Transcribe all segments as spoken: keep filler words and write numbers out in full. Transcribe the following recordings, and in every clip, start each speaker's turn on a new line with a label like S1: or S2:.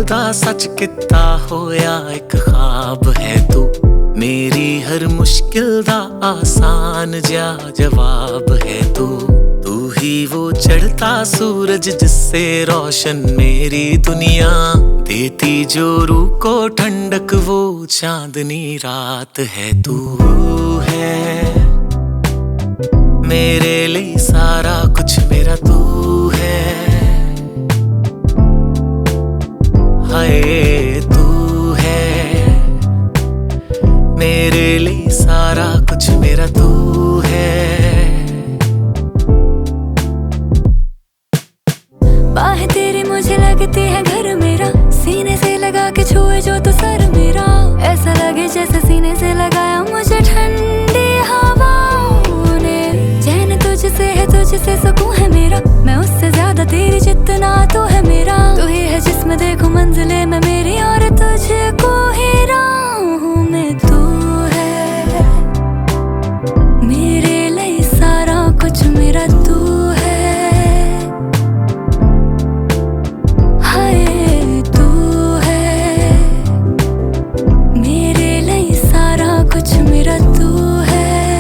S1: दा सच किता होया एक ख्वाब है तू, मेरी हर मुश्किल दा आसान जा जवाब है तू। तू ही वो चढ़ता सूरज जिससे रोशन मेरी दुनिया, देती जो रूह को ठंडक वो चांदनी रात है। तू है मेरे लिए सारा कुछ, मेरा तू है। हाय तू है मेरे लिए सारा कुछ, मेरा तू है।
S2: बाहें तेरी मुझे लगती है घर मेरा, सीने से लगा के छुए जो तो सर मेरा, ऐसा लगे जैसे सीने से लगाया मुझे ठंडी हवाओं ने। चैन तुझसे है, तुझसे सुकून है मेरा, मैं उससे ज्यादा तेरी जितना तू है मेरा। तू ही है जिसमें देखो मंजिलें मैं मेरी, और तुझको ही राहों में तू है। मेरे लिए सारा कुछ मेरा तू है। हाय तू है मेरे लिए सारा कुछ, मेरा तू है।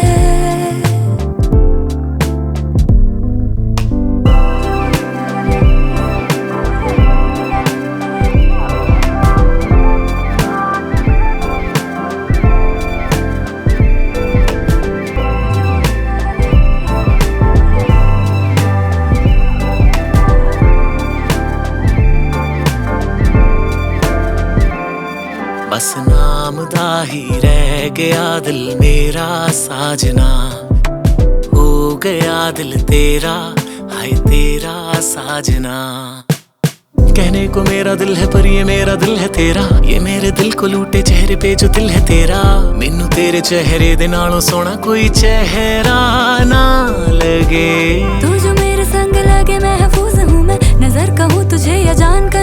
S1: बस नाम दा ही रह गया दिल मेरा साजना, हो गया दिल तेरा, हाय तेरा साजना। कहने को मेरा दिल है पर ये मेरा दिल है तेरा, ये मेरे दिल को लूटे चेहरे पे जो दिल है तेरा। मैनू तेरे चेहरे दे नालों सोना कोई चेहरा ना लगे।
S2: तू जो मेरे संग लगे महफूज हूँ मैं, नजर कहूँ तुझे या जान कर